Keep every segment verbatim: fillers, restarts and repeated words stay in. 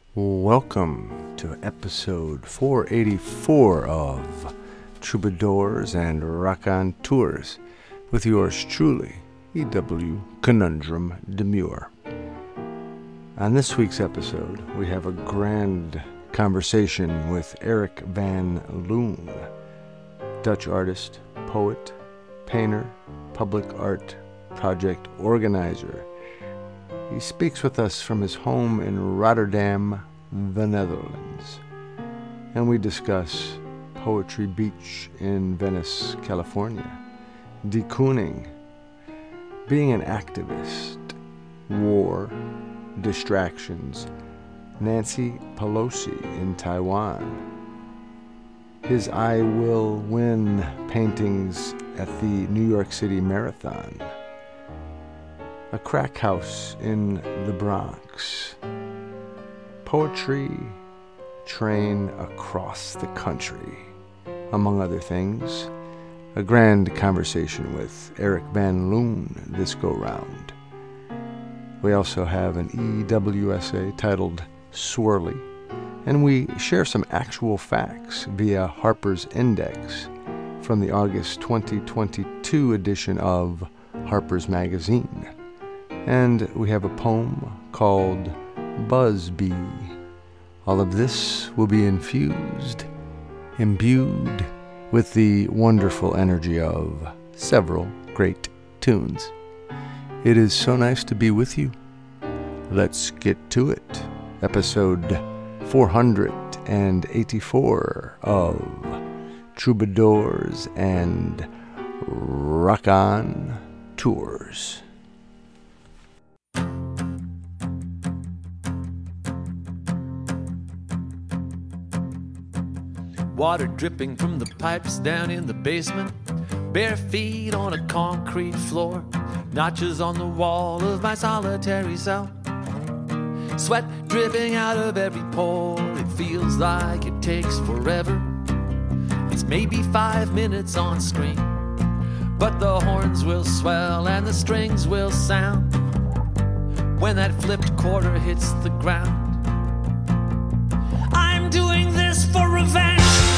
Welcome to episode four eighty-four of Troubadours and Raconteurs with yours truly, E W Conundrum Demure. On this week's episode, we have a grand conversation with Eric van Loon, Dutch artist, poet, painter, public art project organizer. He speaks with us from his home in Rotterdam, the Netherlands, and we discuss Poetry Beach in Venice, California, de Kooning, being an activist, war, distractions, Nancy Pelosi in Taiwan, his I Will Win paintings at the New York City Marathon, a crack house in the Bronx, poetry train across the country, among other things. A grand conversation with Eric van Loon this go-round. We also have an E W essay titled Swirly, and we share some actual facts via Harper's Index from the August twenty twenty-two edition of Harper's Magazine. And we have a poem called Buzz Bee. All of this will be infused, imbued with the wonderful energy of several great tunes. It is so nice to be with you. Let's get to it. Episode four eighty-four of Troubadours and Raconteurs. Water dripping from the pipes down in the basement. Bare feet on a concrete floor. Notches on the wall of my solitary cell. Sweat dripping out of every pore. It feels like it takes forever. It's maybe five minutes on screen, but the horns will swell and the strings will sound when that flipped quarter hits the ground. I'm doing this for revenge.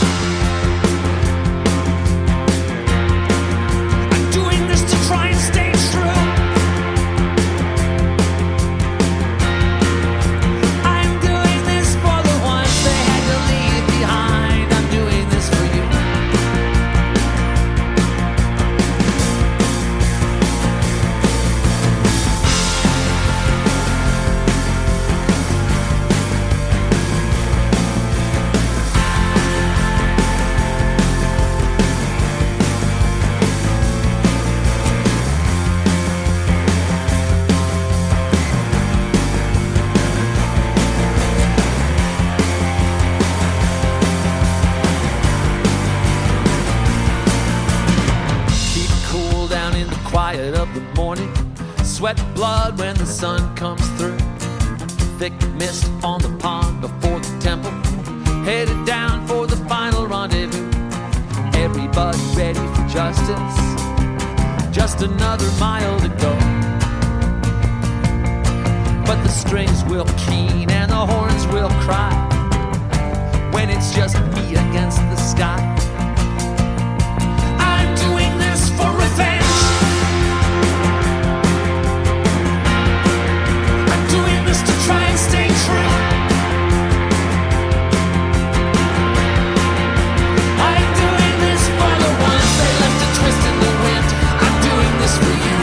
Try and stay true. I'm doing this for the ones they had to leave behind. I'm doing this for you. Of the morning, sweat blood when the sun comes through. Thick mist on the pond before the temple, headed down for the final rendezvous. Everybody ready for justice, just another mile to go. But the strings will keen and the horns will cry when it's just me against the sky. I'm doing this for revenge. Try and stay true. I'm doing this for the ones they left a twist in the wind. I'm doing this for you.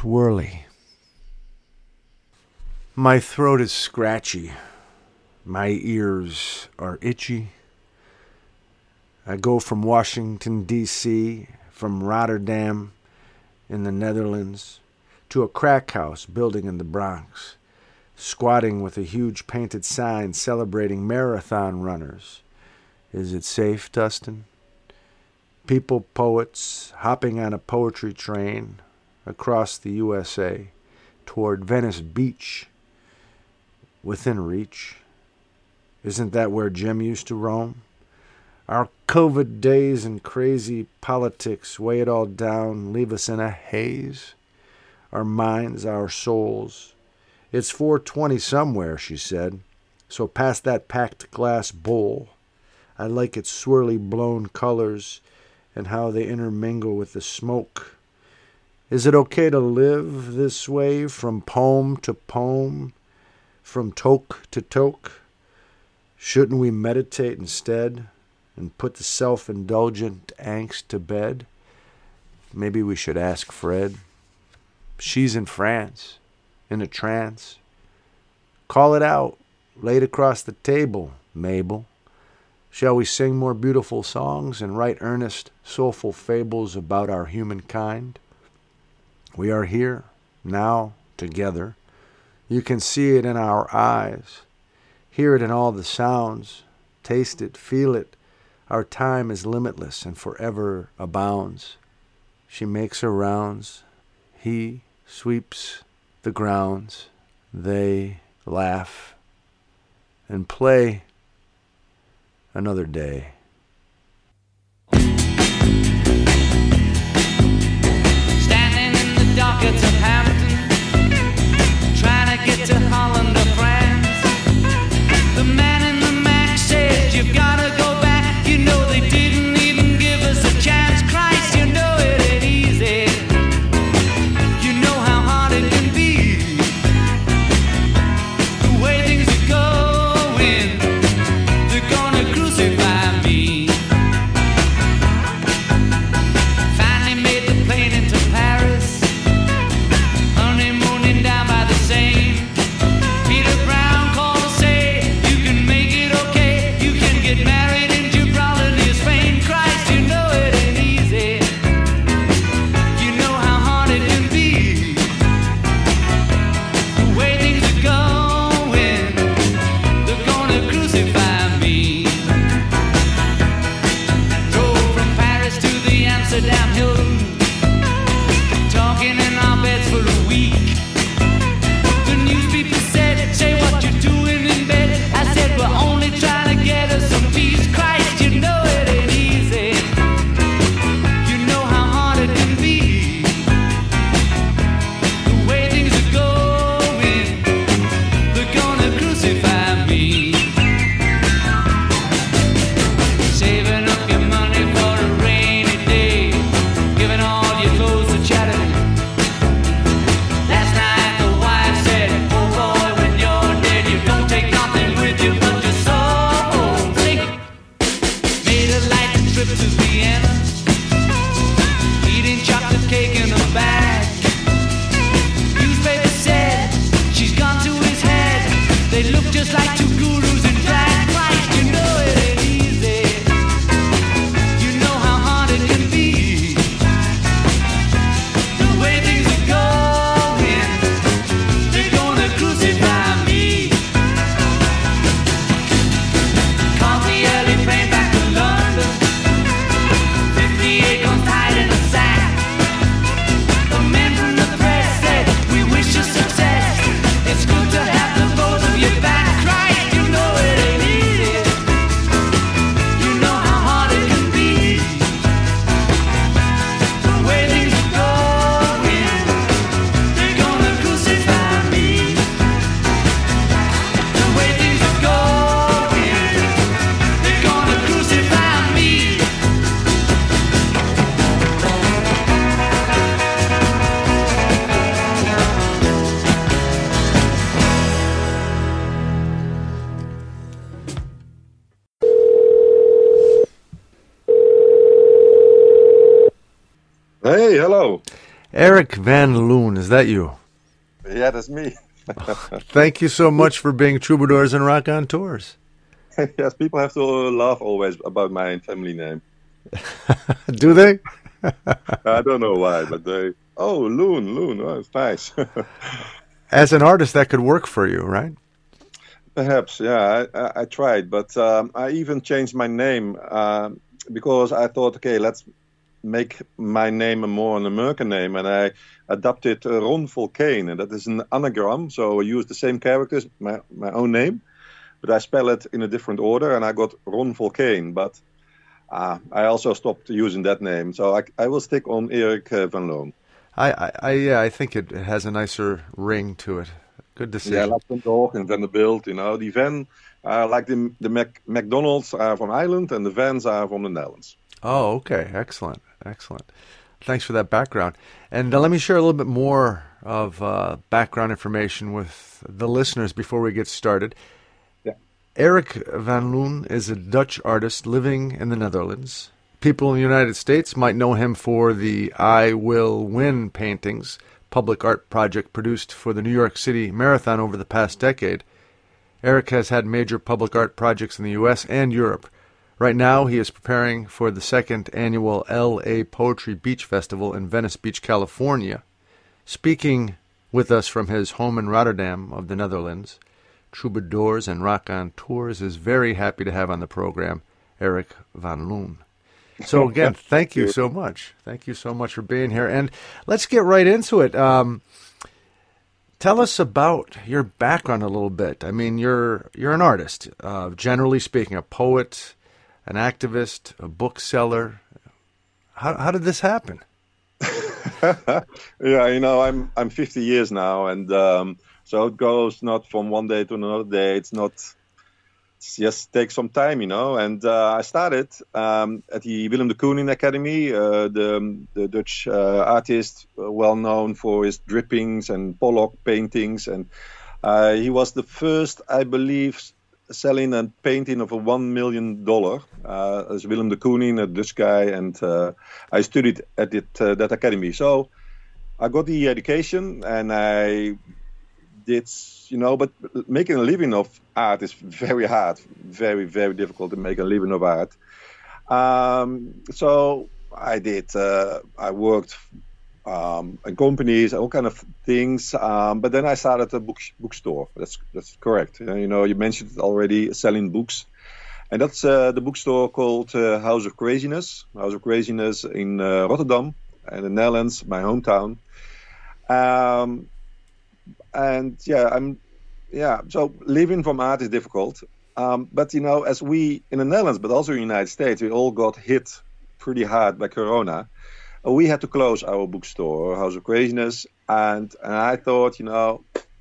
swirly. My throat is scratchy. My ears are itchy. I go from Washington, D C, from Rotterdam in the Netherlands, to a crack house building in the Bronx, squatting with a huge painted sign celebrating marathon runners. Is it safe, Dustin? People, poets, hopping on a poetry train across the U S A toward Venice Beach, within reach. Isn't that where Jim used to roam? Our COVID days and crazy politics weigh it all down, leave us in a haze. Our minds, our souls. It's four twenty somewhere, she said, so pass that packed glass bowl. I like its swirly blown colors and how they intermingle with the smoke. Is it okay to live this way from poem to poem, from toke to toke? Shouldn't we meditate instead and put the self-indulgent angst to bed? Maybe we should ask Fred. She's in France, in a trance. Call it out, laid across the table, Mabel. Shall we sing more beautiful songs and write earnest, soulful fables about our humankind? We are here, now, together. You can see it in our eyes, hear it in all the sounds, taste it, feel it. Our time is limitless and forever abounds. She makes her rounds. He sweeps the grounds. They laugh and play another day. Standing in the dockets of Hampton, trying to get to Holland or France. The man in the Mac said, you've got to go back. You know they didn't even give us a chance. Christ, you know it ain't easy. You know how hard it can be. The way things are going, they're gonna crucify me. Finally made the plane into Paris, honeymooning down by the Seine. Peter Brown called to say, you can make it okay. You can get married in Gibraltar near Spain. Christ, you know it ain't easy. You know how hard it can be. The way things are going, they're gonna crucify me. Drove from Paris to the Amsterdam Hilton, talking in our beds for a week. The news people said, say what you're doing in bed. I said, we're only trying to get us some peace. Christ, you know it ain't easy. You know how hard it can be. The way things are going, they're gonna crucify me. Saving up your money for a rainy day, giving all your clothes to charity. Last night the wife said, oh boy, when you're dead, you don't take nothing with you but your soul. Sing. Made a light trip to Vienna, eating chocolate cake in a bag. Newspaper said, she's gone to his head. They look just like two gurus in drag. Christ, you know it ain't easy. You know how hard it can be. The way things are going, they're gonna crucify me. Caught the early train back to London, fifty-eight guns tied in a sack. The men from the press said, we wish you success. It's good to have the both of you back. Christ, you know it ain't easy. You know how hard it can be. The way things are going, they're gonna crucify me. The way things are going, they're gonna crucify me. Hey, hello. Eric Van Loon, is that you? Yeah, that's me. Thank you so much for being Troubadours and Rock on Tours. Yes, people have to laugh always about my family name. Do they? I don't know why, but they, oh, Loon, Loon, oh, it's nice. As an artist, that could work for you, right? Perhaps, yeah, I, I, I tried, but um, I even changed my name um, because I thought, okay, let's make my name a more an American name, and I adopted uh, Ron Volcane, and that is an anagram, so I use the same characters, my, my own name, but I spell it in a different order, and I got Ron Volcane, but uh, I also stopped using that name, so I, I will stick on Eric uh, Van Loon. I, I, I, yeah, I think it has a nicer ring to it. Good decision. Yeah, like Van Dog and Vanderbilt, you know. The Van, uh, like the the Mac, McDonald's are from Ireland and the Vans are from the Netherlands. Oh, okay. Excellent. Excellent. Thanks for that background. And uh, let me share a little bit more of uh, background information with the listeners before we get started. Yeah. Eric Van Loon is a Dutch artist living in the Netherlands. People in the United States might know him for the I Will Win paintings, public art project produced for the New York City Marathon over the past decade. Eric has had major public art projects in the U S and Europe. Right now, he is preparing for the second annual L A Poetry Beach Festival in Venice Beach, California. Speaking with us from his home in Rotterdam of the Netherlands, Troubadours and Rock on Tours is very happy to have on the program Eric Van Loon. So again, thank you so much. Thank you so much for being here. And let's get right into it. Um, tell us about your background a little bit. I mean, you're you're an artist, uh, generally speaking, a poet, an activist, a bookseller. How how did this happen? Yeah, you know, I'm I'm fifty years now, and um, so it goes not from one day to another day. It's not. Just take some time, you know. And uh, I started um, at the Willem de Kooning Academy, uh, the, the Dutch uh, artist, uh, well known for his drippings and Pollock paintings. And uh, he was the first, I believe, selling a painting of a one million dollar. Uh, as Willem de Kooning, a Dutch guy, and uh, I studied at it, uh, that academy. So I got the education, and I did, you know, but making a living of art is very hard, very, very difficult to make a living of art. Um, so I did, uh, I worked um, in companies, all kind of things. Um, but then I started a book bookstore. That's that's correct. You know, you mentioned it already, selling books. And that's uh, the bookstore called uh, House of Craziness. House of Craziness in uh, Rotterdam, in the Netherlands, my hometown. Um, And yeah, I'm, yeah. So living from art is difficult. Um, but you know, as we in the Netherlands, but also in the United States, we all got hit pretty hard by Corona. Uh, we had to close our bookstore, House of Craziness, and and I thought, you know,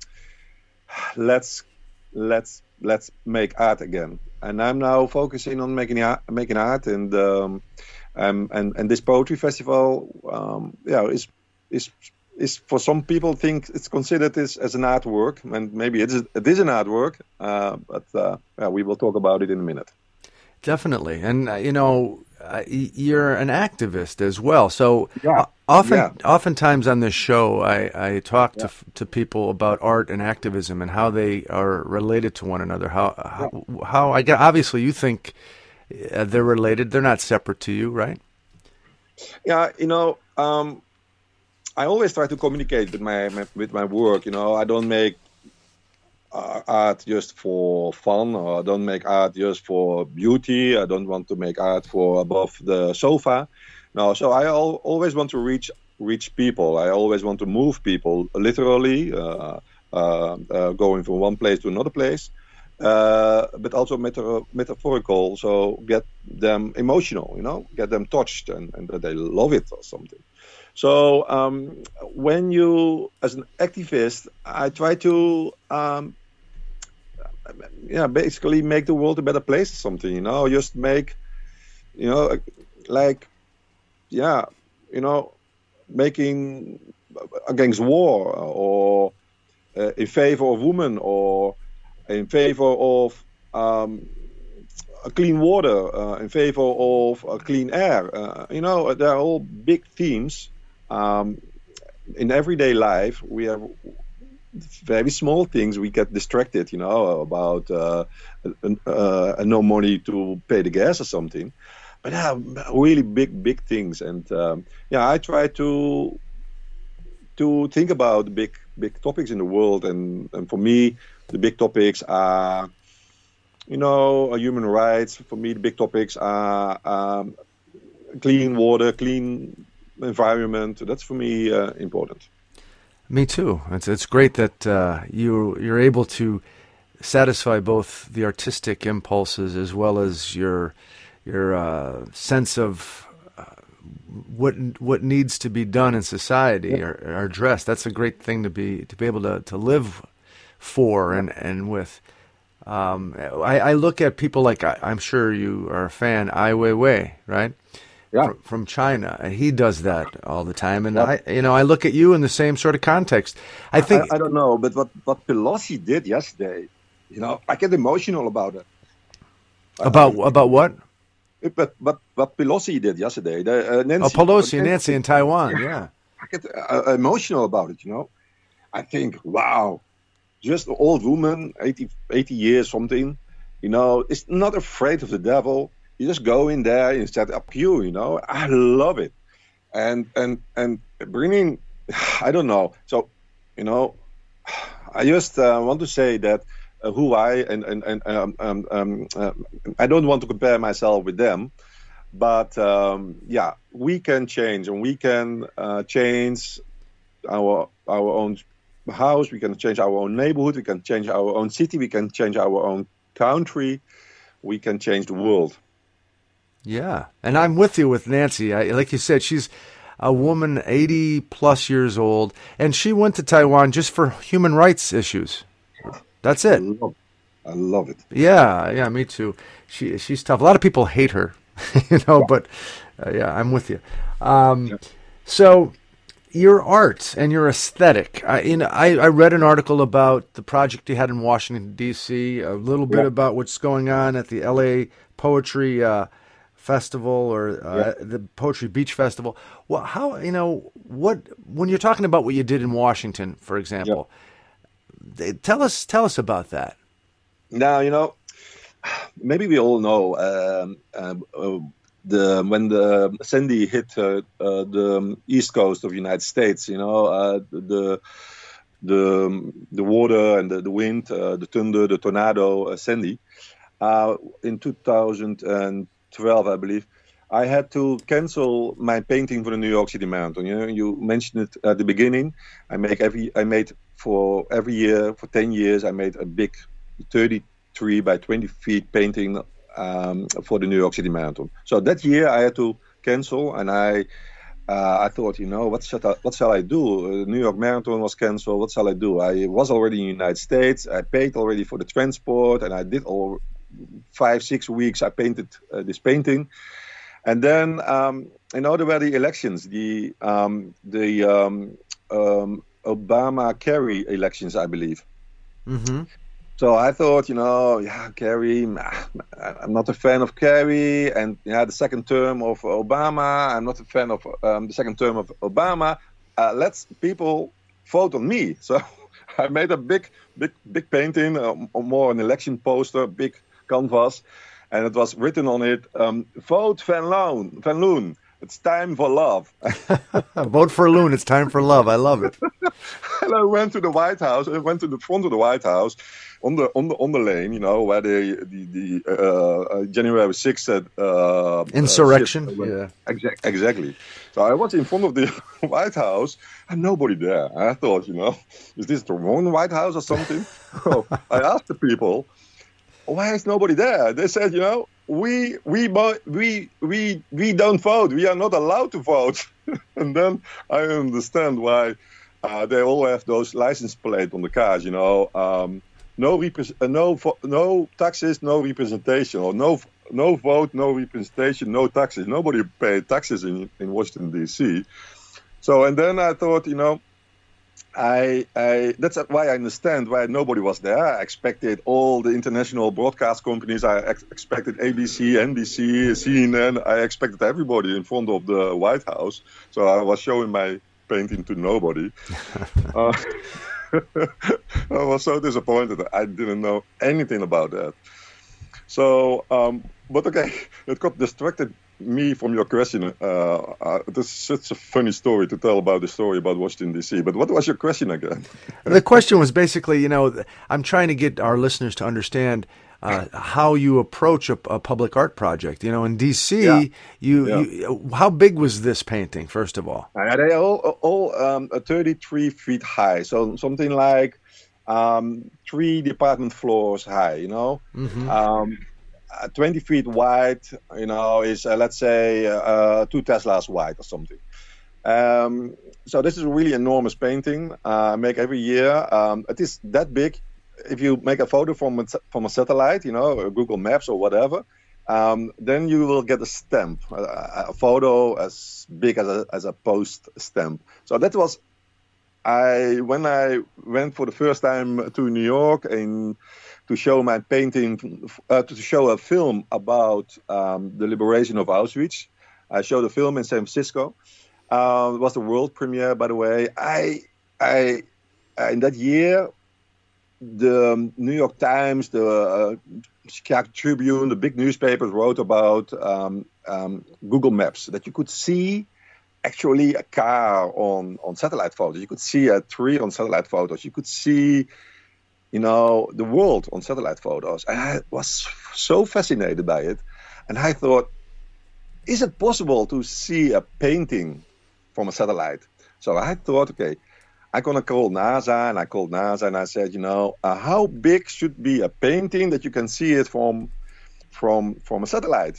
let's let's let's make art again. And I'm now focusing on making art, making art, and um, um and and this poetry festival, um, yeah, is is. is for some people think it's considered as, as an artwork, and maybe it is, it is an artwork, uh, but uh, yeah, we will talk about it in a minute. Definitely. And, uh, you know, uh, you're an activist as well. So yeah. uh, often, yeah. oftentimes on this show, I, I talk yeah. to to people about art and activism and how they are related to one another. How, how, yeah. how I get, obviously you think uh, they're related. They're not separate to you, right? Yeah, you know, um, I always try to communicate with my, my with my work. You know, I don't make uh, art just for fun, or I don't make art just for beauty. I don't want to make art for above the sofa. No, so I al always want to reach reach people. I always want to move people, literally, uh, uh, uh, going from one place to another place, uh, but also meta metaphorical. So get them emotional, you know, get them touched, and, and that they love it or something. So um, when you, as an activist, I try to, um, yeah, basically make the world a better place or something, you know, just make, you know, like, yeah, you know, making against war, or uh, in favor of women, or in favor of um, a clean water, uh, in favor of uh, clean air. Uh, you know, they're all big themes. Um, in everyday life we have very small things. We get distracted, you know, about uh, uh, no money to pay the gas or something. But yeah, really big, big things. And um, yeah, I try to to think about big, big topics in the world. And, and for me, the big topics are, you know, human rights. For me, the big topics are um, clean water, clean environment. That's for me uh, important. Me too. It's it's great that uh, you you're able to satisfy both the artistic impulses as well as your your uh, sense of uh, what what needs to be done in society Yeah. are, are addressed. That's a great thing to be to be able to, to live for and and with. Um, I, I look at people like I, I'm sure you are a fan, Ai Weiwei, right? Yeah. From, from China, and he does that all the time. And Yeah. I, you know, I look at you in the same sort of context. I think I, I don't know, but what, what Pelosi did yesterday, you know, I get emotional about it. about about what? But but what Pelosi did yesterday, the, uh, Nancy, Oh, Pelosi and Nancy in Taiwan. Yeah. I get uh, emotional about it, you know. I think, wow, just an old woman, eighty, eighty years something, you know, is not afraid of the devil. You just go in there and set up you, you know. I love it. And and and bringing, I don't know. So, you know, I just uh, want to say that uh, who I and and and um, um, um, uh, I don't want to compare myself with them, but um, yeah, we can change and we can uh, change our our own house. We can change our own neighborhood. We can change our own city. We can change our own country. We can change the world. Yeah, and I'm with you with Nancy. I, like you said, she's a woman eighty plus years old, and she went to Taiwan just for human rights issues. That's I it. love, I love it. Yeah, yeah, me too. She she's tough. A lot of people hate her, you know, but uh, yeah, I'm with you. Um, Yeah. So your art and your aesthetic. I, you know, I, I read an article about the project you had in Washington D C. A little bit Yeah. about what's going on at the L A Poetry Uh, Festival or uh, Yeah. the Poetry Beach Festival. Well, how you know what when you're talking about what you did in Washington, for example? They, tell us tell us about that. Now, you know, maybe we all know um, um, uh, the when the Sandy hit uh, uh, the east coast of the United States. You know, uh, the the the water and the, the wind, uh, the thunder, the tornado, uh, Sandy. Uh, in two thousand twelve, I believe, I had to cancel my painting for the New York City Marathon. You know, you mentioned it at the beginning. I make every I made for every year for ten years. I made a big thirty-three by twenty feet painting um, for the New York City Marathon. So that year I had to cancel, and I uh, I thought, you know, what shall I, what shall I do? Uh, the New York Marathon was canceled. What shall I do? I was already in the United States. I paid already for the transport, and I did all five six weeks. I painted uh, this painting. And then, um, you know, there were the elections, the um, the um, um, Obama-Kerry elections, I believe. Mm-hmm. So I thought, you know, yeah, Kerry, I'm not a fan of Kerry. And yeah, the second term of Obama, I'm not a fan of um, the second term of Obama. Uh, let's people vote on me. So I made a big, big, big painting, uh, more an election poster, big canvas. And it was written on it, um, vote Van Loon, Van Loon. It's time for love. Vote for Loon. It's time for love. I love it. And I went to the White House. I went to the front of the White House, on the on the on the lane, you know, where the the, the uh, January sixth uh, Insurrection. Uh, yeah. Exactly. Exactly. So I was in front of the White House, and nobody there. I thought, you know, is this the wrong White House or something? So I asked the people, why is nobody there? They said, you know, we we we we we don't vote. We are not allowed to vote. And then I understand why uh, they all have those license plates on the cars. You know, um, no repre- uh, no vo- no taxes, no representation, or no no vote, no representation, no taxes. Nobody paid taxes in in Washington D C. So and then I thought, you know. I, I that's why I understand why nobody was there. I expected all the international broadcast companies. I ex- expected A B C, N B C, C N N. I expected everybody in front of the White House. So I was showing my painting to nobody. uh, I was so disappointed. I didn't know anything about that. So, um, but okay, it got distracted me from your question. Uh, uh, this is such a funny story to tell about the story about Washington, D C. But what was your question again? The question was basically, you know, I'm trying to get our listeners to understand uh, how you approach a, a public art project. You know, in D C, yeah. You, yeah. you, how big was this painting, first of all? Uh, they all, all um, thirty-three feet high, so something like um, three department floors high, you know. Mm-hmm. Um, Uh, twenty feet wide, you know, is uh, let's say uh, two Teslas wide or something. Um, so this is a really enormous painting. Uh, I make every year. Um, it is that big. If you make a photo from a, from a satellite, you know, Google Maps or whatever, um, then you will get a stamp, a, a photo as big as a as a post stamp. So that was I when I went for the first time to New York in. to show my painting, uh, to show a film about um, the liberation of Auschwitz. I showed a film in San Francisco. Uh, it was the world premiere, by the way. I, I, in that year, the New York Times, the uh, Chicago Tribune, the big newspapers wrote about um, um, Google Maps, that you could see actually a car on, on satellite photos. You could see a tree on satellite photos. You could see you know, the world on satellite photos. And I was so fascinated by it. And I thought, is it possible to see a painting from a satellite? So I thought, okay, I'm going to call NASA. And I called NASA and I said, you know, uh, how big should be a painting that you can see it from from, from a satellite?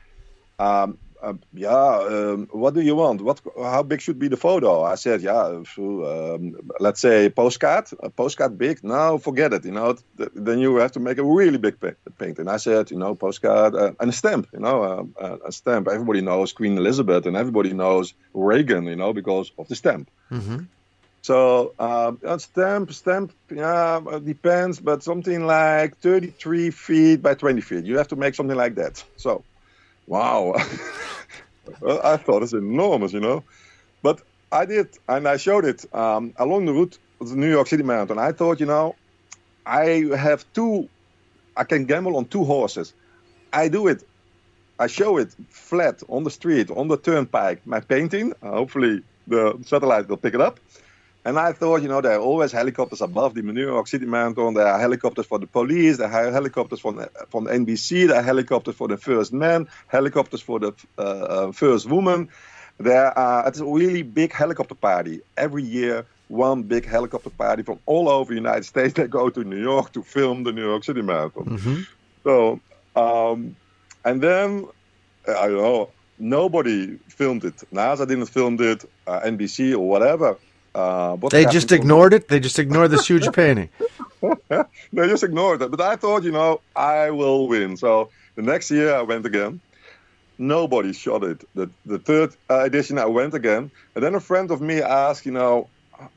Um, uh, yeah, um, what do you want? What? How big should be the photo? I said, yeah, um, let's say postcard. A postcard big? No, forget it. You know, th- then you have to make a really big pa- painting. I said, you know, postcard uh, and a stamp. You know, uh, a stamp. Everybody knows Queen Elizabeth, and everybody knows Reagan. You know, because of the stamp. Mm-hmm. So um, a stamp, stamp. Yeah, it depends, but something like thirty-three feet by twenty feet. You have to make something like that. So. Wow. Well, I thought it's enormous, you know. But I did, and I showed it um, along the route of the New York City Marathon. I thought, you know, I have two, I can gamble on two horses. I do it. I show it flat on the street, on the turnpike, my painting. Uh, hopefully the satellite will pick it up. And I thought, you know, there are always helicopters above the New York City Marathon. There are helicopters for the police. There are helicopters from the, from the N B C. There are helicopters for the first man. Helicopters for the uh, uh, first woman. There are, it's a really big helicopter party. Every year, one big helicopter party from all over the United States. They go to New York to film the New York City Marathon. Mm-hmm. So, um, and then, I don't know, nobody filmed it. NASA didn't film it, uh, N B C or whatever. Uh, they just ignored it? They just ignored this huge painting? They just ignored it. But I thought, you know, I will win. So the next year I went again. Nobody shot it. The, the third uh, edition I went again. And then a friend of me asked, you know,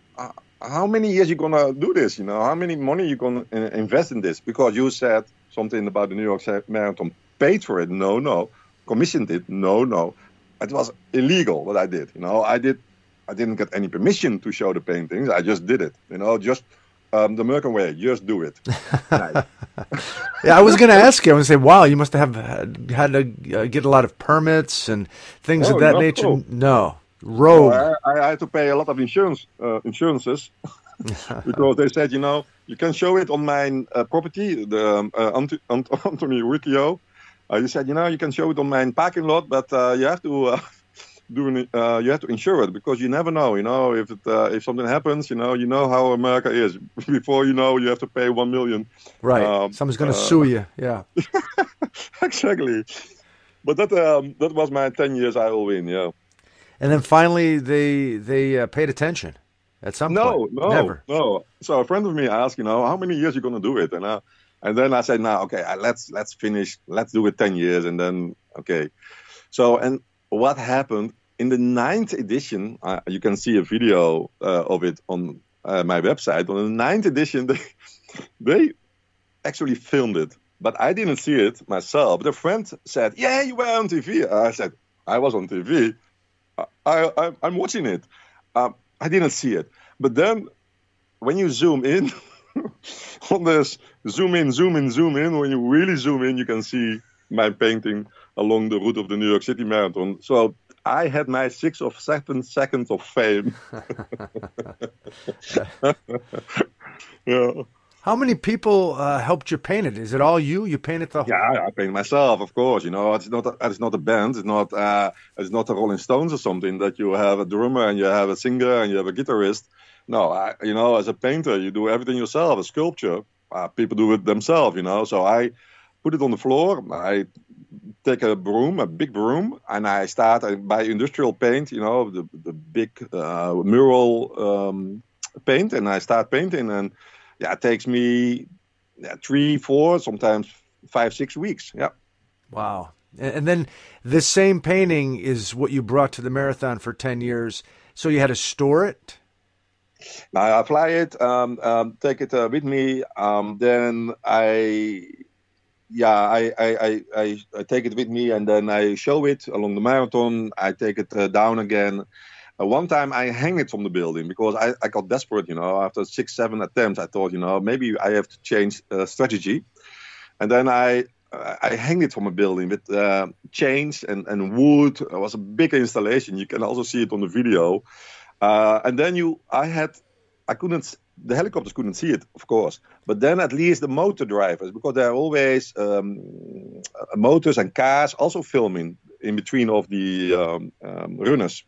how many years you going to do this? You know, how many money you going to invest in this? Because you said something about the New York Marathon. Paid for it? No, no. Commissioned it? No, no. It was illegal what I did. You know, I did. I didn't get any permission to show the paintings. I just did it. You know, just um, the American way. Just do it. Nice. Yeah, I was going to ask you. I was going to say, wow, you must have had, had to uh, get a lot of permits and things oh, of that no. nature. No, rogue. No, I, I had to pay a lot of insurance uh, insurances because they said, you know, you can show it on my uh, property, the um, uh, Ant- Ant- Anthony Riccio. Uh, you said, you know, you can show it on my parking lot, but uh, you have to. Uh, Doing, uh, you have to insure it because you never know, you know, if it, uh, if something happens, you know, you know how America is. Before you know, you have to pay one million. Right. Um, Someone's going to uh, sue you. Yeah. Exactly. But that um, that was my ten years I will win. Yeah. And then finally, they they uh, paid attention at some no, point. No, never. No. So a friend of me asked, you know, how many years you going to do it, and uh, and then I said, no, okay, let's let's finish, let's do it ten years, and then okay. So and what happened? In the ninth edition, uh, you can see a video uh, of it on uh, my website. On the ninth edition, they, they actually filmed it, but I didn't see it myself. But a friend said, "Yeah, you were on T V." I said, "I was on T V. I, I, I'm watching it." um, I didn't see it. But then when you zoom in on this, zoom in, zoom in, zoom in, when you really zoom in, you can see my painting along the route of the New York City Marathon. So I had my six or seven seconds of fame. Yeah. How many people uh, helped you paint it? Is it all you? You painted the whole... Yeah, I paint myself, of course. You know, it's not a, it's not a band. It's not uh, it's not the Rolling Stones or something that you have a drummer and you have a singer and you have a guitarist. No, I, you know, as a painter, you do everything yourself. A sculpture, uh, people do it themselves. You know, so I put it on the floor. I take a broom, a big broom, and I start I buy industrial paint. You know, the the big uh, mural um, paint, and I start painting and. Yeah, it takes me yeah, three, four, sometimes five, six weeks. Yeah. Wow. And then this same painting is what you brought to the marathon for ten years. So you had to store it? Now I fly it, um, um, take it uh, with me. Um, then I, yeah, I, I, I, I, I take it with me and then I show it along the marathon. I take it uh, down again. Uh, one time I hang it from the building because I, I got desperate, you know, after six, seven attempts, I thought, you know, maybe I have to change uh, strategy. And then I uh, I hanged it from a building with uh, chains and, and wood. It was a big installation. You can also see it on the video. Uh, and then you, I had, I couldn't, the helicopters couldn't see it, of course. But then at least the motor drivers, because there are always um, motors and cars also filming in between of the um, um, runners.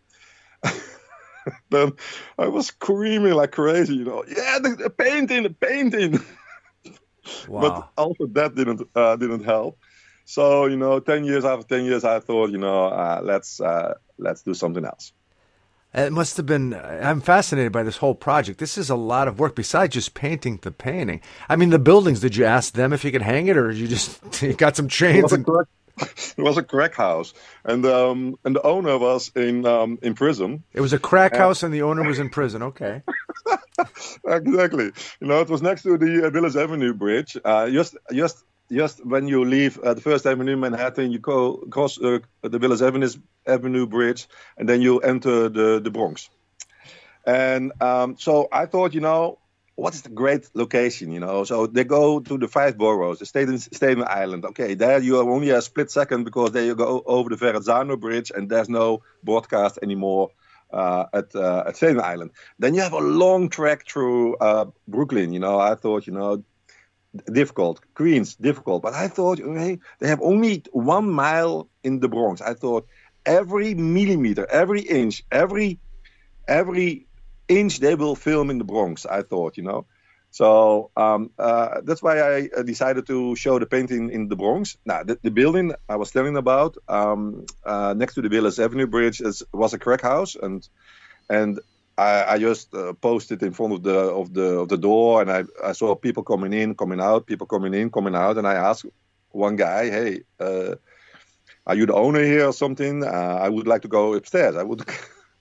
Then I was screaming like crazy, you know, yeah, the, the painting, the painting. Wow. But also that didn't uh, didn't help. So, you know, ten years after ten years, I thought, you know, uh, let's uh, let's do something else. It must have been, I'm fascinated by this whole project. This is a lot of work besides just painting the painting. I mean, the buildings, did you ask them if you could hang it or did you just you got some chains? And... It was a crack house, and um, and the owner was in um, in prison. It was a crack house, and the owner was in prison. Okay, exactly. You know, it was next to the uh, Willis Avenue Bridge. Uh, just just just when you leave uh, the First Avenue, Manhattan, you go cross uh, the Willis Avenue Avenue Bridge, and then you enter the the Bronx. And um, so I thought, you know, what is the great location, you know? So they go to the five boroughs, the Staten, Staten Island. Okay, there you are only a split second because there you go over the Verrazzano Bridge and there's no broadcast anymore uh, at uh, at Staten Island. Then you have a long trek through uh, Brooklyn, you know. I thought, you know, difficult. Queens, difficult. But I thought, okay, they have only one mile in the Bronx. I thought every millimeter, every inch, every every... inch they will film in the Bronx, I thought, you know. So um, uh, that's why I decided to show the painting in the Bronx. Now, the, the building I was telling about, um, uh, next to the Willis Avenue Bridge, is, was a crack house, and and I, I just uh, posted in front of the of the of the door, and I, I saw people coming in, coming out, people coming in, coming out, and I asked one guy, "Hey, uh, are you the owner here or something? Uh, I would like to go upstairs. I would."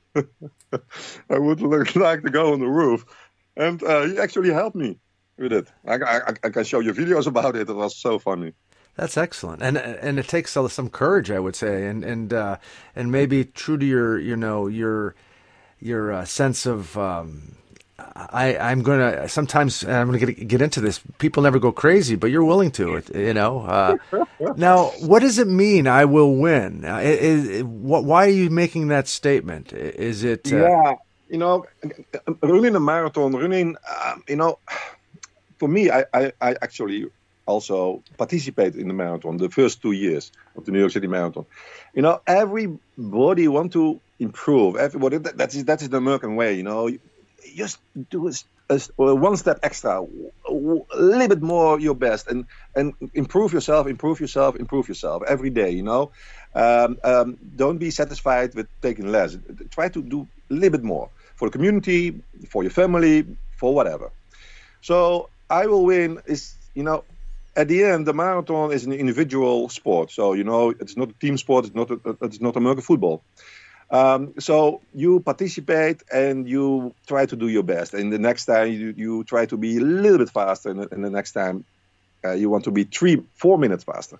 I would like to go on the roof, and uh, he actually helped me with it. I, I, I can show you videos about it. It was so funny. That's excellent, and and it takes some courage, I would say, and and uh, and maybe true to your you know your your uh, sense of. Um, I, I'm going to sometimes I'm going to get get into this. People never go crazy, but you're willing to, you know. Uh, now, what does it mean? I will win. Uh, is, is, what? Why are you making that statement? Is it? Uh, yeah, you know, running a marathon, running. Um, you know, for me, I, I, I actually also participated in the marathon the first two years of the New York City Marathon. You know, everybody want to improve. Everybody that, that is that is the American way. You know. Just do a, a, one step extra, a little bit more your best, and and improve yourself, improve yourself, improve yourself every day. You know, um, um, don't be satisfied with taking less. Try to do a little bit more for the community, for your family, for whatever. So I will win is, you know, at the end the marathon is an individual sport. So you know it's not a team sport. It's not a, it's not American football. Um, so you participate and you try to do your best. And the next time you, you try to be a little bit faster. And, and the next time uh, you want to be three, four minutes faster.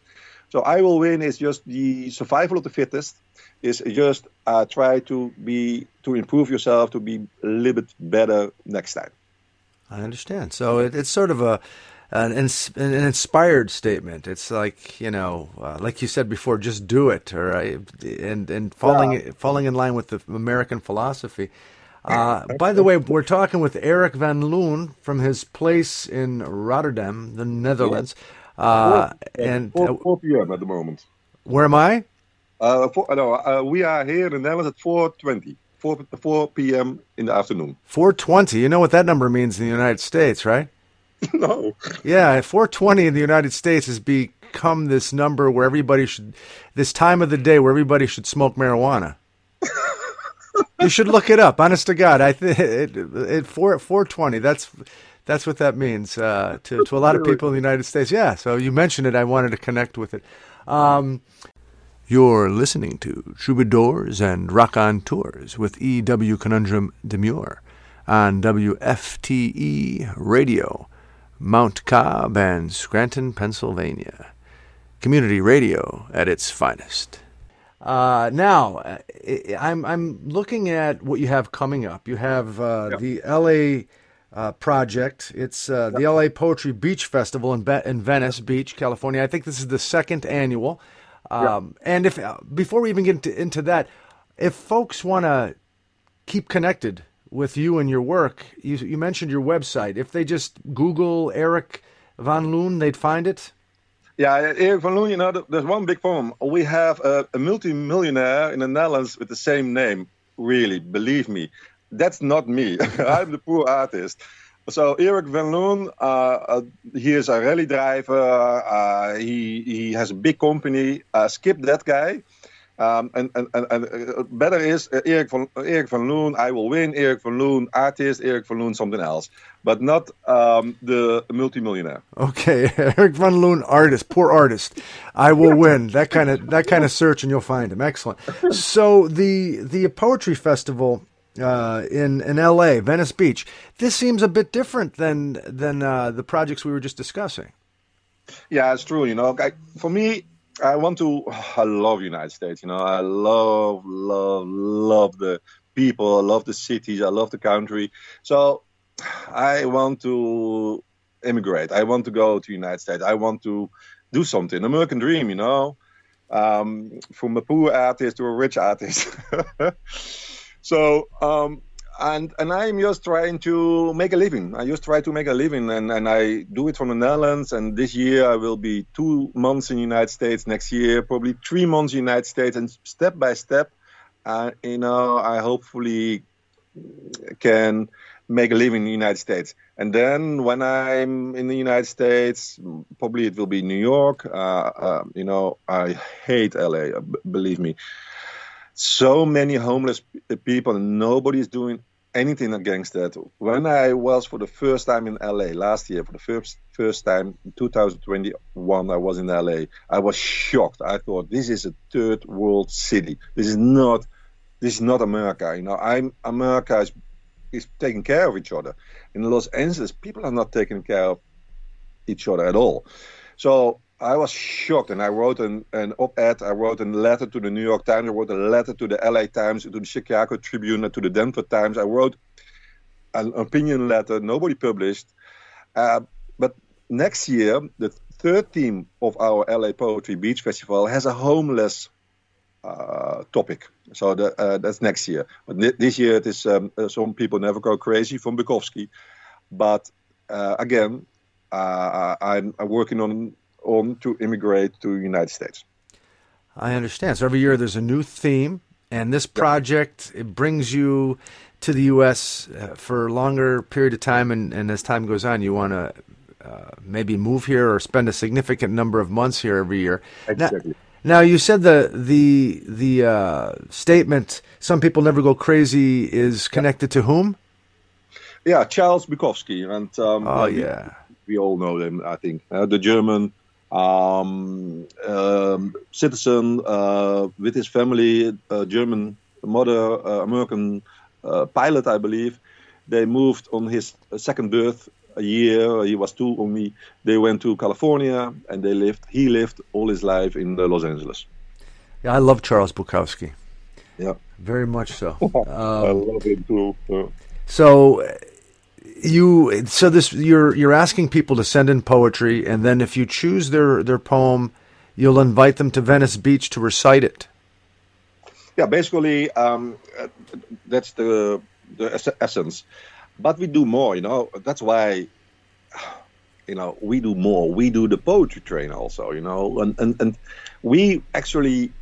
So I will win is just the survival of the fittest. Is just uh, try to be to improve yourself to be a little bit better next time. I understand. So it, it's sort of a an, ins- an inspired statement. It's like, you know, uh, like you said before, just do it, or uh, and and falling Yeah. falling in line with the American philosophy. Uh, by the way, we're talking with Eric van Loon from his place in Rotterdam, the Netherlands. Uh, and four, uh, four p.m. at the moment. where am I? Uh, for, no, uh, we are here in the Netherlands at four twenty, four p.m. in the afternoon. four twenty. You know what that number means in the United States, right? No. Yeah, four twenty in the United States has become this number where everybody should, this time of the day where everybody should smoke marijuana. You should look it up. Honest to God, I think it, it four four twenty. That's that's what that means uh, to to a lot of people in the United States. Yeah. So you mentioned it. I wanted to connect with it. Um, You're listening to Troubadours and Rock on Tours with E W Conundrum Demure on W F T E Radio, Mount Cobb and Scranton, Pennsylvania. Community radio at its finest. Uh, now, I- I'm I'm looking at what you have coming up. You have uh, Yeah. the L A uh, project. It's uh, the L A Poetry Beach Festival in, Be- in Venice Beach, California. I think this is the second annual. Um, and if uh, before we even get into, into that, if folks want to keep connected with you and your work, you, you mentioned your website. If they just Google Eric van Loon, they'd find it. Yeah, Eric van Loon, you know, there's one big problem. We have a, a multi-millionaire in the Netherlands with the same name. Really, believe me. That's not me. I'm the poor artist. So Eric van Loon, uh, uh, he is a rally driver. Uh, he he has a big company. Uh, skip that guy. Um, and and, and, and uh, better is uh, Eric van Eric van Loon. I will win. Eric van Loon, artist. Eric van Loon, something else, but not um, the multimillionaire. Okay, Eric van Loon, artist, poor artist. I will win. That kind of that kind of search, and you'll find him. Excellent. So the the poetry festival uh, in in L A, Venice Beach. This seems a bit different than than uh, the projects we were just discussing. Yeah, it's true. You know, I, for me, I want to. I love United States. You know, I love, love, love the people. I love the cities. I love the country. So I want to immigrate. I want to go to United States. I want to do something. American dream. You know, um, from a poor artist to a rich artist. so. Um, And and I'm just trying to make a living. I just try to make a living, and, and I do it from the Netherlands. And this year I will be two months in the United States. Next year, probably three months in the United States. And step by step, uh, you know, I hopefully can make a living in the United States. And then when I'm in the United States, probably it will be New York. Uh, uh, you know, I hate L A, b- believe me. So many homeless p- people, and nobody's doing anything against that. When I was for the first time in L A last year, for the first first time in two thousand twenty-one, I was in L A. I was shocked. I thought, this is a third world city. This is not, this is not America. You know, I'm America is is taking care of each other. In Los Angeles, people are not taking care of each other at all. So I was shocked, and I wrote an, an op-ed, I wrote a letter to the New York Times, I wrote a letter to the L A Times, to the Chicago Tribune, to the Denver Times. I wrote an opinion letter, nobody published. Uh, but next year, the third theme of our L A Poetry Beach Festival has a homeless uh, topic. So the, uh, that's next year. But th- this year, it is um, uh, Some People Never Go Crazy from Bukowski. But uh, again, uh, I'm, I'm working on on to immigrate to the United States. I understand. So every year there's a new theme, and this project, it brings you to the U S uh, for a longer period of time, and, and as time goes on, you want to uh, maybe move here or spend a significant number of months here every year. Exactly. Now, now you said the the the uh, statement, "Some people never go crazy," is connected to whom? Yeah, Charles Bukowski. And um, Oh, we, yeah. we all know him, I think. Uh, the German um, um, citizen uh, with his family, uh, German mother, uh, American uh, pilot, I believe. They moved on his second birth a year. He was two on me. They went to California, and they lived. He lived all his life in uh, Los Angeles. Yeah, I love Charles Bukowski. Yeah, very much so. I Um, love him too. Yeah. so you, so this, you're you're asking people to send in poetry, and then if you choose their their poem, you'll invite them to Venice Beach to recite it. Yeah, basically, um, uh, that's the the ess- essence. But we do more, you know. That's why, you know, we do more. We do the poetry train also, you know, and and, and we actually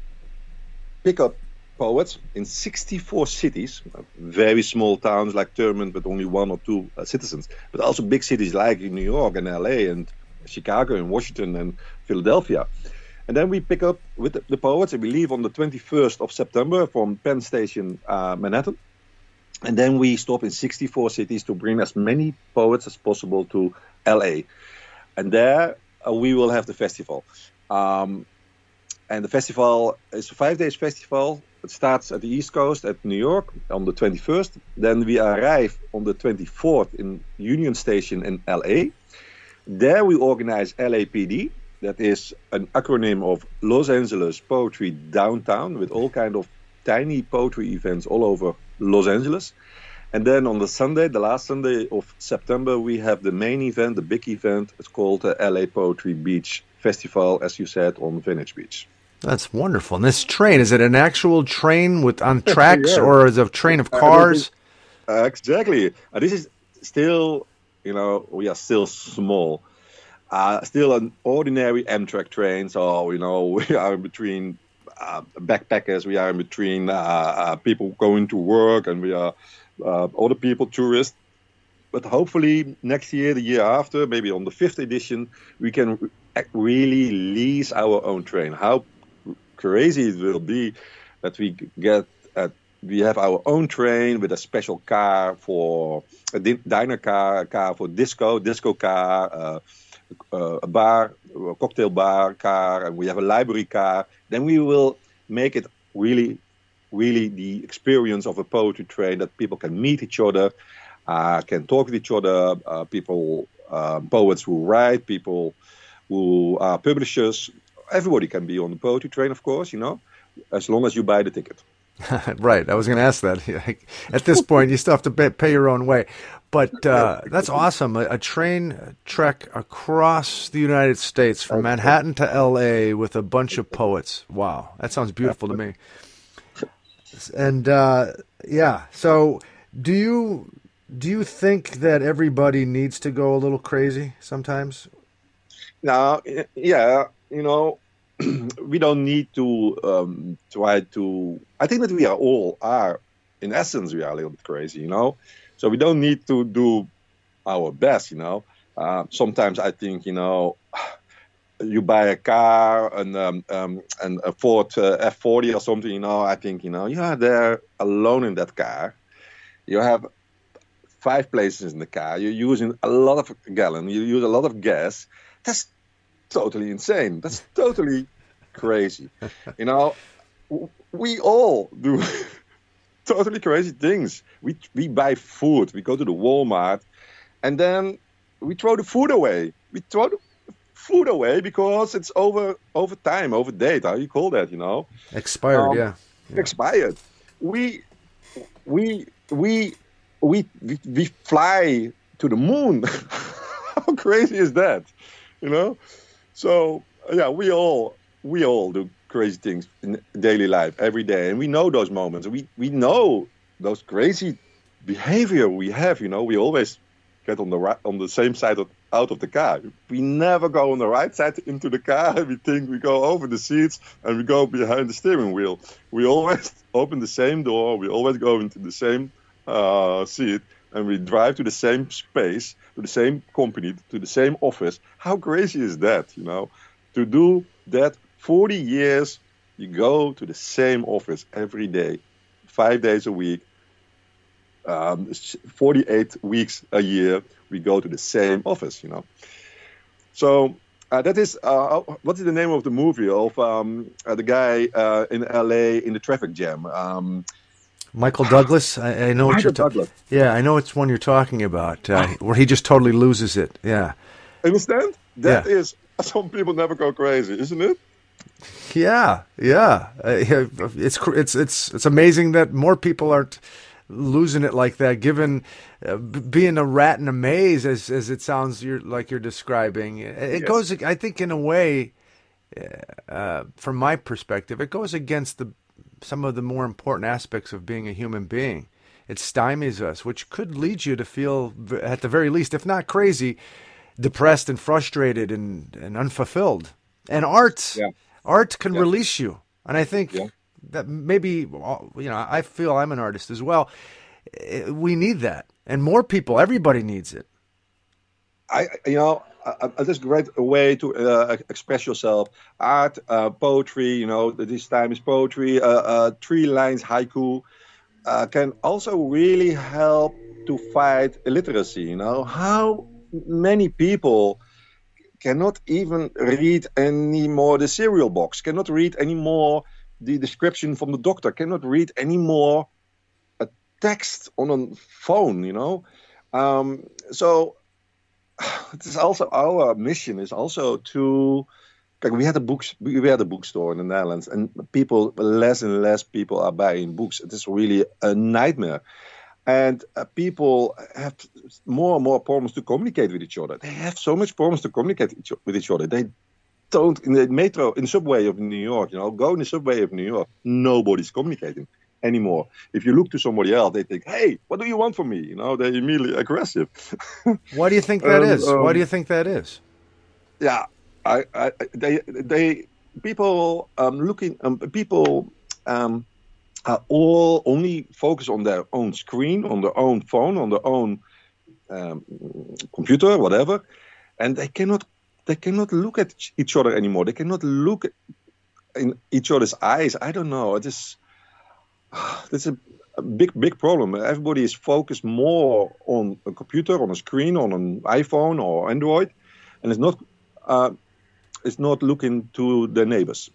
pick up poets in sixty-four cities, very small towns like Thurmond with only one or two uh, citizens, but also big cities like New York and L A and Chicago and Washington and Philadelphia. And then we pick up with the, the poets, and we leave on the twenty-first of September from Penn Station, uh, Manhattan. And then we stop in sixty-four cities to bring as many poets as possible to L A. And there uh, we will have the festival. Um, and the festival is a five-day festival. It starts at the East Coast at New York on the twenty-first. Then we arrive on the twenty-fourth in Union Station in L A. There we organize L A P D. That is an acronym of Los Angeles Poetry Downtown, with all kind of tiny poetry events all over Los Angeles. And then on the Sunday, the last Sunday of September, we have the main event, the big event. It's called the L A Poetry Beach Festival, as you said, on Venice Beach. That's wonderful. And this train, is it an actual train with on tracks, Yeah. or is it a train of cars? Uh, exactly. Uh, this is still, you know, we are still small. Uh, still an ordinary Amtrak train, so, you know, we are in between uh, backpackers, we are in between uh, uh, people going to work, and we are uh, other people, tourists. But hopefully next year, the year after, maybe on the fifth edition, we can re- really lease our own train. How crazy it will be that we get at we have our own train with a special car for a di- diner car, a car for disco, disco car, uh, uh, a bar, a cocktail bar car, and we have a library car. Then we will make it really, really the experience of a poetry train, that people can meet each other, uh, can talk with each other, uh, people, uh, poets who write, people who are publishers. Everybody can be on the poetry train, of course, you know, as long as you buy the ticket. Right. I was going to ask that. At this point, you still have to pay, pay your own way. But uh, that's awesome. A, a train trek across the United States from Manhattan to L A with a bunch of poets. Wow. That sounds beautiful to me. And uh, yeah. So do you do you think that everybody needs to go a little crazy sometimes? Now, yeah, you know, we don't need to um, try to. I think that we are all are, in essence, we are a little bit crazy, you know. So we don't need to do our best, you know. Uh, sometimes I think, you know, you buy a car and um, um, and a Ford uh, F forty or something, you know. I think, you know, you are there alone in that car. You have five places in the car. You're using a lot of gallon. You use a lot of gas. That's totally insane. That's totally crazy. You know, we all do totally crazy things. We we buy food. We go to the Walmart, and then we throw the food away. We throw the food away because it's over over time, over date. How you call that? You know, expired. Um, yeah. yeah, expired. We we we we we, we fly to the moon. How crazy is that? You know. So yeah, we all we all do crazy things in daily life every day, and we know those moments. We we know those crazy behavior we have. You know, we always get on the right, on the same side of, out of the car. We never go on the right side into the car. We think we go over the seats and we go behind the steering wheel. We always open the same door. We always go into the same uh, seat. And we drive to the same space, to the same company, to the same office. How crazy is that, you know? To do that forty years, you go to the same office every day, five days a week, um, forty-eight weeks a year, we go to the same office, you know? So uh, that is, uh, what is the name of the movie of um, uh, the guy uh, in L A in the traffic jam? Um, Michael Douglas, I, I know what Michael you're talking. Douglas. Yeah, I know it's one you're talking about, uh, where he just totally loses it. Yeah, Understand? That Yeah. is, some people never go crazy, isn't it? yeah, yeah. Uh, yeah, it's cr- it's it's it's amazing that more people aren't losing it like that. Given uh, b- being a rat in a maze, as as it sounds you're like you're describing, it, it Yes. goes. I think in a way, uh, from my perspective, it goes against the some of the more important aspects of being a human being. It stymies us, which could lead you to feel, v- at the very least, if not crazy, depressed and frustrated and, and unfulfilled. And art, Yeah. art can Yeah. release you. And I think Yeah. that maybe, you know, I feel I'm an artist as well. Eh, We need that. And more people, everybody needs it. I, you know, uh, uh, this great way to uh, express yourself. Art, uh, poetry, you know, this time is poetry, uh, uh, three lines haiku, uh, can also really help to fight illiteracy. You know, how many people cannot even read anymore the cereal box, cannot read anymore the description from the doctor, cannot read anymore a text on a phone, you know? Um, so it is also our mission is also to like we had a books we had a bookstore in the Netherlands, and people less and less people are buying books. It is really a nightmare, and uh, people have more and more problems to communicate with each other. They have so much problems to communicate each, with each other. They don't in the metro, in the subway of New York. You know, go in the subway of New York. Nobody's communicating anymore. If you look to somebody else, they think, "Hey, what do you want from me?" You know, they're immediately aggressive. Why do you think that Um, is? Why um, do you think that is? yeah, I, I, they, they, people um, looking, um, people um, are all only focused on their own screen, on their own phone, on their own um, computer, whatever, and they cannot, they cannot look at each other anymore. They cannot look in each other's eyes. I don't know. It is, it's a, a big, big problem. Everybody is focused more on a computer, on a screen, on an iPhone or Android, and it's not. Uh, is not looking to their neighbors.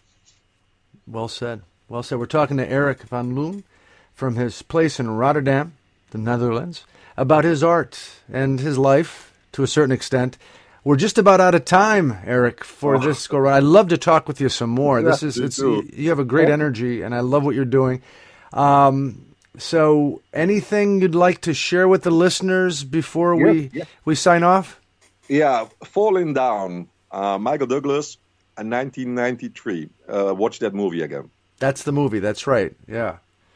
Well said. Well said. We're talking to Eric van Loon from his place in Rotterdam, the Netherlands, about his art and his life to a certain extent. We're just about out of time, Eric, for Oh. this go round. I'd love to talk with you some more. Yeah, this is me it's too. you have a great energy, and I love what you're doing. Um, so, anything you'd like to share with the listeners before Yeah, we yeah. we sign off? Yeah, Falling Down, uh, Michael Douglas, in nineteen ninety-three. Uh, watch that movie again. That's the movie. That's right. Yeah.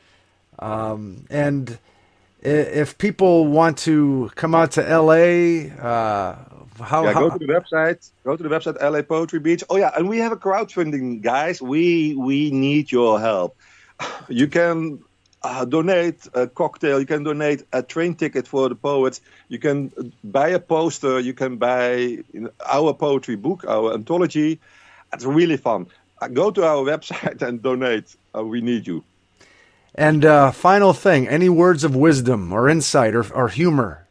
Um, and i- if people want to come out to L A, uh, how, Yeah, how go to the website. Go to the website L A Poetry Beach. Oh yeah, and we have a crowdfunding, guys. We we need your help. You can uh, donate a cocktail. You can donate a train ticket for the poets. You can buy a poster. You can buy you know, our poetry book, our anthology. It's really fun. Uh, go to our website and donate. Uh, we need you. And uh, final thing, any words of wisdom or insight or, or humor?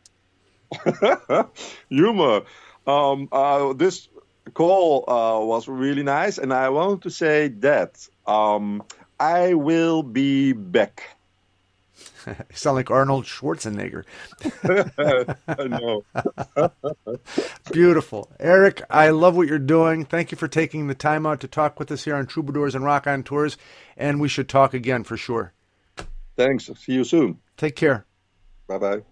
Humor. Um, uh, this call uh, was really nice, and I want to say that um, I will be back. You sound like Arnold Schwarzenegger. I know. Beautiful. Eric, I love what you're doing. Thank you for taking the time out to talk with us here on Troubadours and Rock on Tours, and we should talk again for sure. Thanks. See you soon. Take care. Bye bye.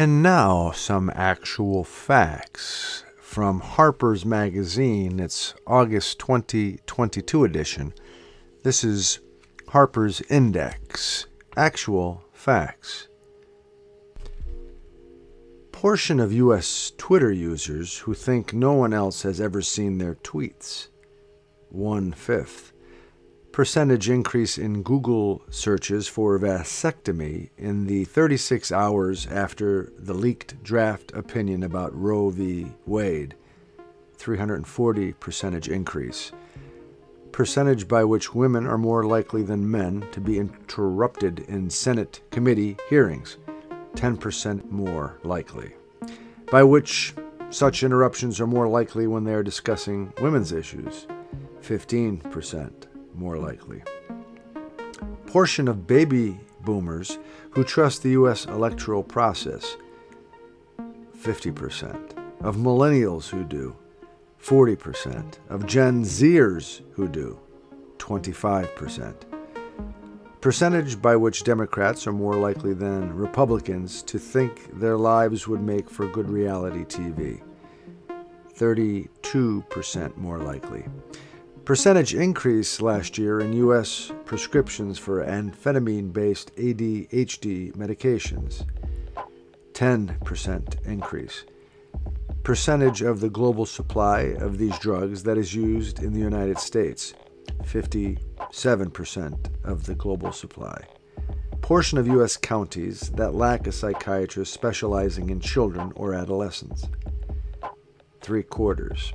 And now some actual facts from Harper's Magazine, its August twenty twenty-two edition. This is Harper's Index, Actual Facts. Portion of U S Twitter users who think no one else has ever seen their tweets. One-fifth. Percentage increase in Google searches for vasectomy in the thirty-six hours after the leaked draft opinion about Roe v. Wade. three hundred forty percentage increase. Percentage by which women are more likely than men to be interrupted in Senate committee hearings. ten percent more likely. By which such interruptions are more likely when they are discussing women's issues. fifteen percent more likely. Portion of baby boomers who trust the U S electoral process. fifty percent. Of millennials who do. forty percent. Of Gen Zers who do. twenty-five percent. Percentage by which Democrats are more likely than Republicans to think their lives would make for good reality T V. thirty-two percent more likely. Percentage increase last year in U S prescriptions for amphetamine-based A D H D medications. ten percent increase. Percentage of the global supply of these drugs that is used in the United States. fifty-seven percent of the global supply. Portion of U S counties that lack a psychiatrist specializing in children or adolescents. Three quarters.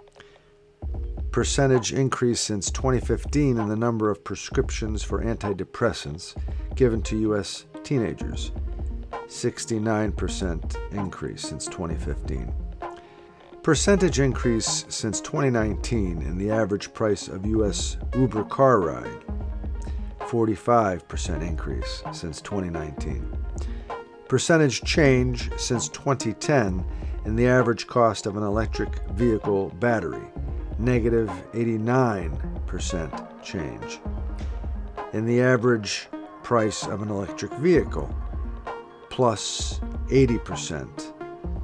Percentage increase since twenty fifteen in the number of prescriptions for antidepressants given to U S teenagers. sixty-nine percent increase since twenty fifteen. Percentage increase since twenty nineteen in the average price of U S Uber car ride. forty-five percent increase since twenty nineteen. Percentage change since twenty ten in the average cost of an electric vehicle battery. Negative eighty-nine percent change. In the average price of an electric vehicle. Plus eighty percent.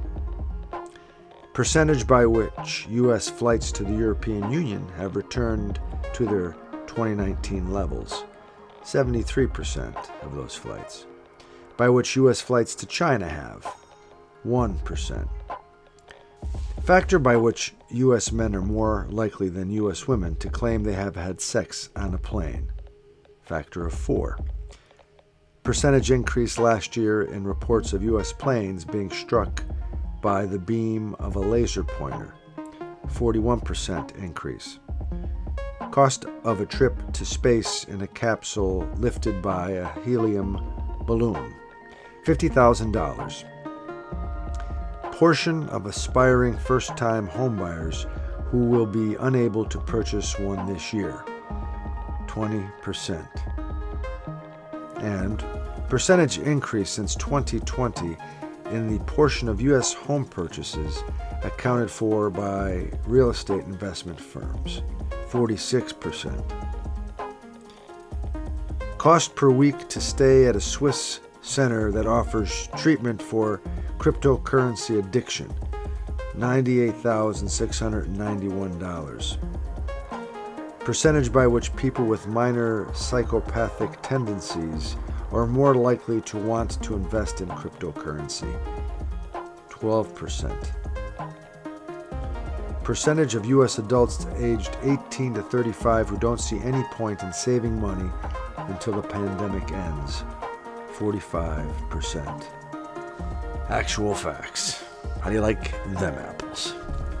Percentage by which U S flights to the European Union have returned to their twenty nineteen levels. seventy-three percent of those flights. By which U S flights to China have. one percent. Factor by which U S men are more likely than U S women to claim they have had sex on a plane. Factor of four. Percentage increase last year in reports of U S planes being struck by the beam of a laser pointer. forty-one percent increase. Cost of a trip to space in a capsule lifted by a helium balloon. fifty thousand dollars. Portion of aspiring first-time homebuyers who will be unable to purchase one this year. twenty percent. And percentage increase since twenty twenty in the portion of U S home purchases accounted for by real estate investment firms. forty-six percent. Cost per week to stay at a Swiss center that offers treatment for cryptocurrency addiction. ninety-eight thousand six hundred ninety-one dollars. Percentage by which people with minor psychopathic tendencies are more likely to want to invest in cryptocurrency. twelve percent. Percentage of U S adults aged eighteen to thirty-five who don't see any point in saving money until the pandemic ends. forty-five percent. Actual facts. How do you like them apples?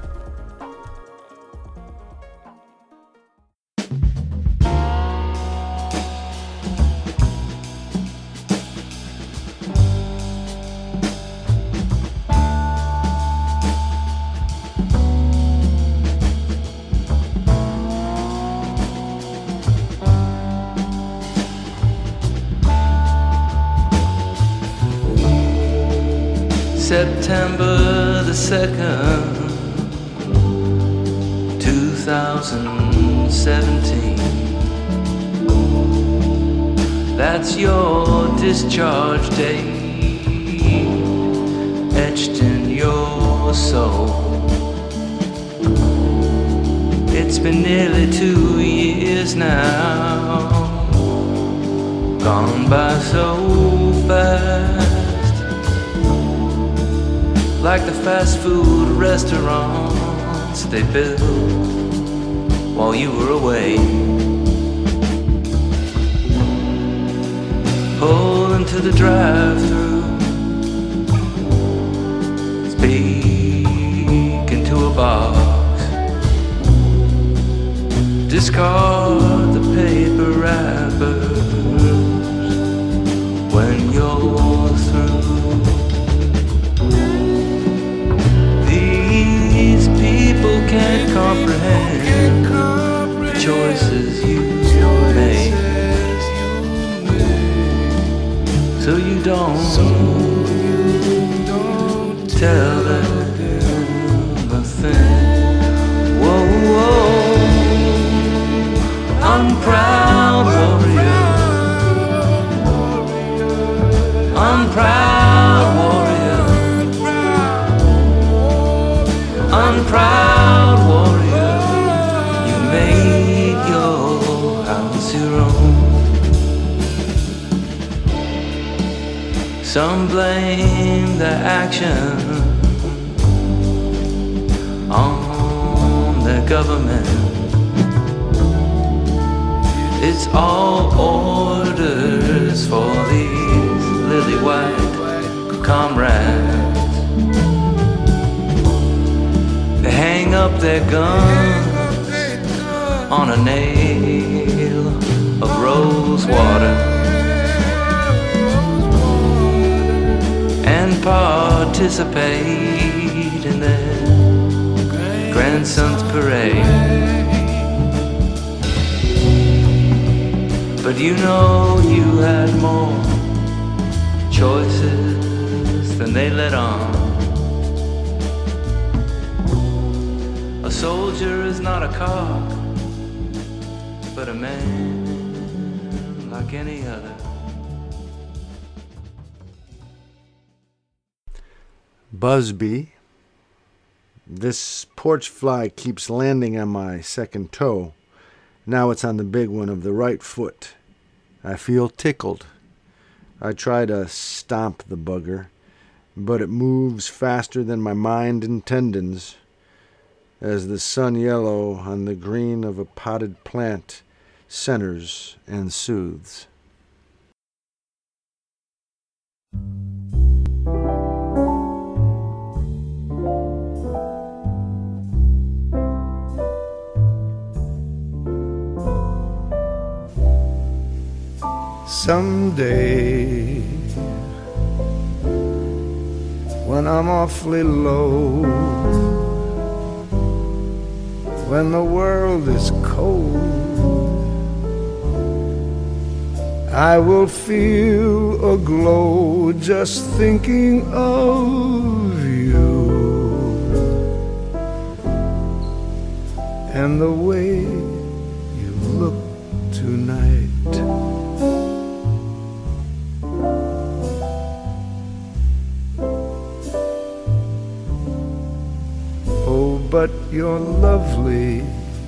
September the second, two thousand seventeen. That's your discharge date. etched in your soul. It's been nearly two years now, gone by so fast, like the fast food restaurants they built while you were away. Pull into the drive-thru, speak into a box, discard the paper wrappers when you're through. These people can't comprehend the choices you made, so you don't tell them a thing. Whoa, whoa, I'm proud warrior, I'm proud warrior, I'm proud warrior. You made your house your own. Some blame the action on the government. It's all orders for these lily-white comrades. They hang up their guns on a nail of rose water and participate in their grandson's parade. But you know you had more choices than they let on. A soldier is not a cock, but a man like any other. Busby. This porch fly keeps landing on my second toe. Now it's on the big one of the right foot. I feel tickled. I try to stomp the bugger, but it moves faster than my mind and tendons as the sun yellow on the green of a potted plant centers and soothes. Someday, when I'm awfully low, when the world is cold, I will feel a glow just thinking of you and the way you look tonight. But you're lovely,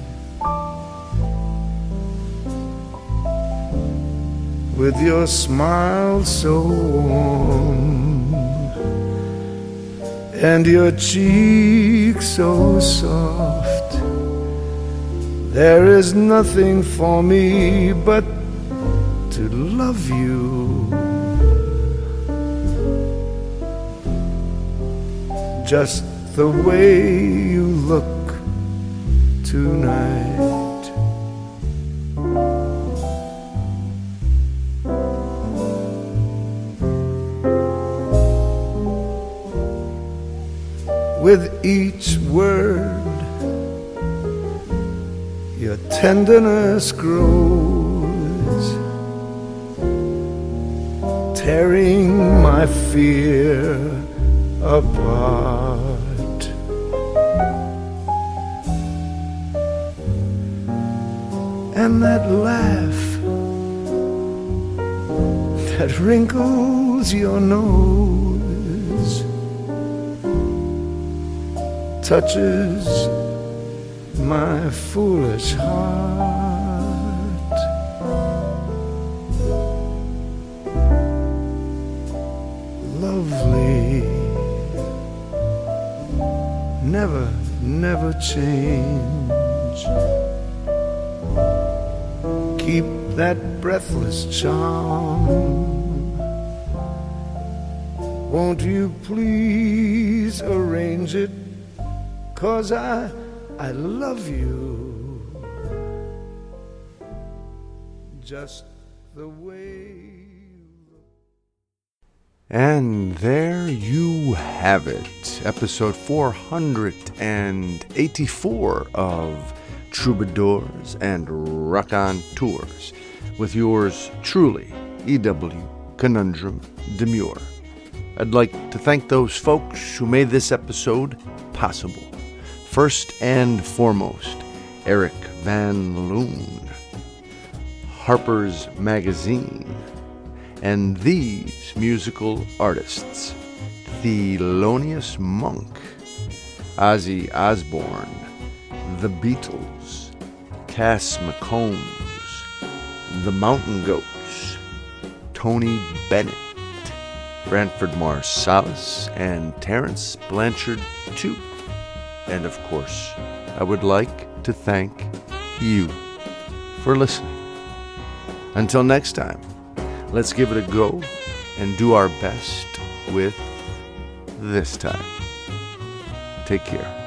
with your smile so warm and your cheek so soft. There is nothing for me but to love you, just the way you look tonight. With each word, your tenderness grows, tearing my fear apart. And that laugh that wrinkles your nose touches my foolish heart. Lovely, never, never change. Keep that breathless charm. Won't you please arrange it? 'Cause I, I love you just the way. And there you have it, episode four hundred eighty-four of Troubadours and Raconteurs, with yours truly, E W Conundrum Demure. I'd like to thank those folks who made this episode possible. First and foremost, Eric Van Loon, Harper's Magazine, and these musical artists: Thelonious Monk, Ozzy Osbourne, The Beatles, Cass McCombs, The Mountain Goats, Tony Bennett, Branford Marsalis, and Terence Blanchard too. And of course, I would like to thank you for listening. Until next time, let's give it a go and do our best with this time. Take care.